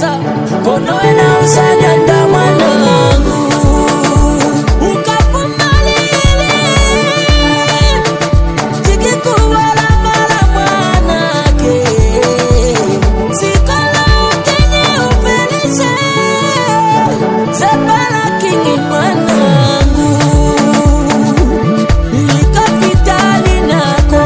pesa kono ena usanya ndamanangu ukafumalile jikikuwala mala mwanake sikala ukenye ufelise sepala kingi mwanangu likafitali nako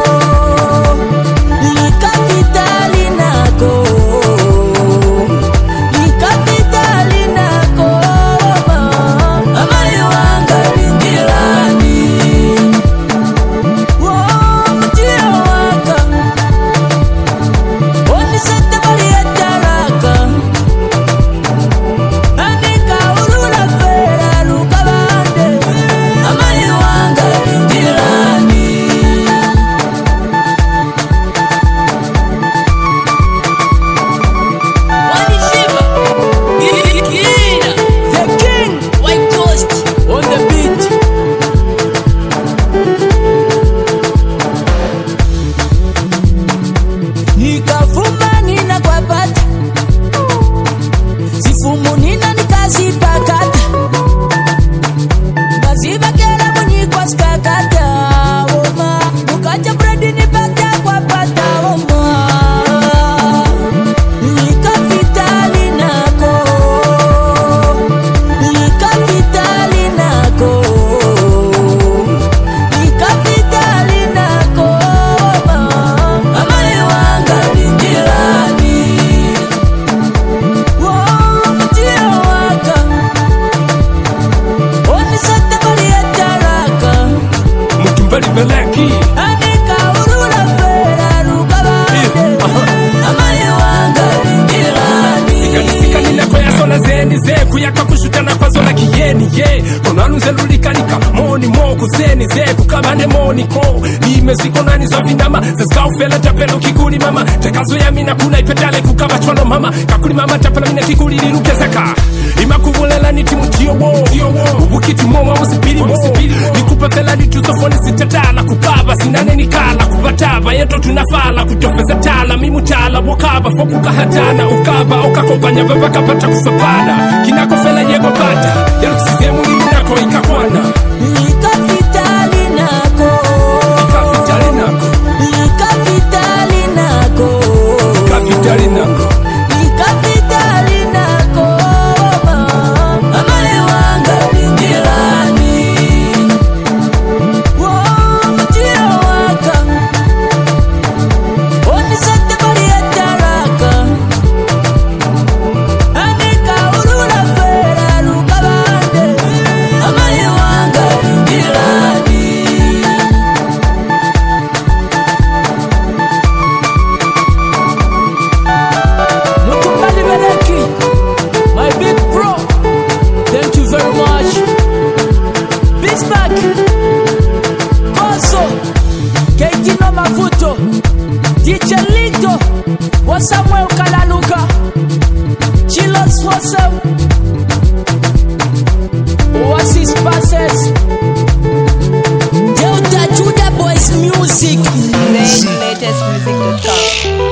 Beleki anika urula fera rukabande amaye wanga ingirani sika nina kwa yasola zeni ze kuyaka kushutana kwa zola kiyeni ye konanu zelulikanika moni moku zeni ze kukabane moni ko nimeziko nani zo vinama zezika ufela japelo kikuli mama tekazo ya mina kuna ipetale kukaba chwalo mama kakuli mama japela mina kikuli lirukezeka imakubulela niti mutio wo ubukiti moma musipili nikupefela nitusofoni sitatala kukaba sinane nikala kubataba yeto tunafala kutofeza tala mimutala wakaba fokuka hatana ukaba ukakopanya baba kapata kusapana kinakofela yego pata yalukusizemu nako ikakwana likafitali nako likafitali nako likafitali nako likafitali nako likafitali nako amaye wanga ingirani mutio waka onisete bali etalaka anika urula fera rukabande amaye wanga ingirani Mutumbali Beleki, my big bro, thank you very much. Bismarck, Koso, Katie no Mavuto, DJ Lito, Wasamuel Kalaluka, Chilos Wasam, Oasis Passes, Delta Judah Boys Music, latestmusic.com